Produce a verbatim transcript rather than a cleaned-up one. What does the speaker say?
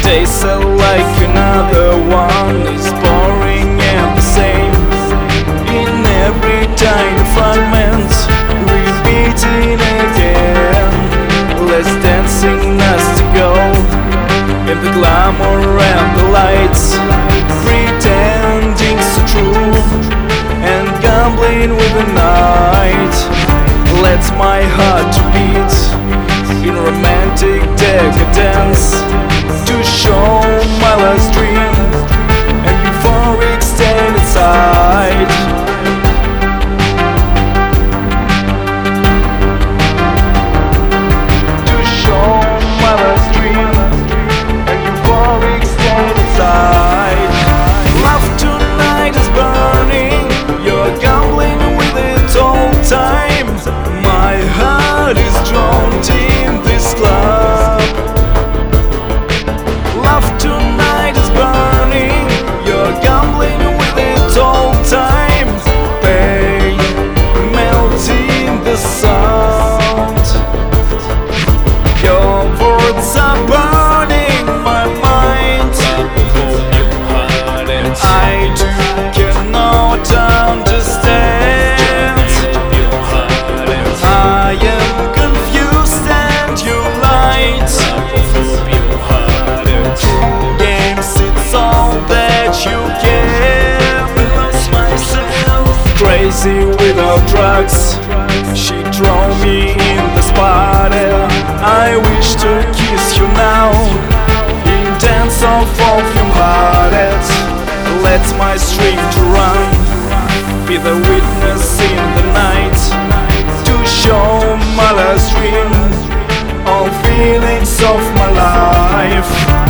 tastes like another one. It's boring and the same in every tiny fragment, repeating again. Let's dancing us to go in the glamour and the lights, pretending so true and gambling with the night. Let my heart to beat in romantic decadence, to show my last dream and euphoric stand inside. To show my last dream and euphoric stand inside. Love tonight is burning, you're gambling with it all time. My heart is drowned in this club. Love tonight is burning, you're gambling with it all time. Pain melting the sound. Your words are burning my mind. I too cannot understand. I am confused and you lied. True games, it's all that you can. Lost myself, crazy without drugs. She drove me in the spot. I wish to kiss you now, intense of fume hearted. Let my string to run, be the witness in the night, to show my last dream, all feelings of my life.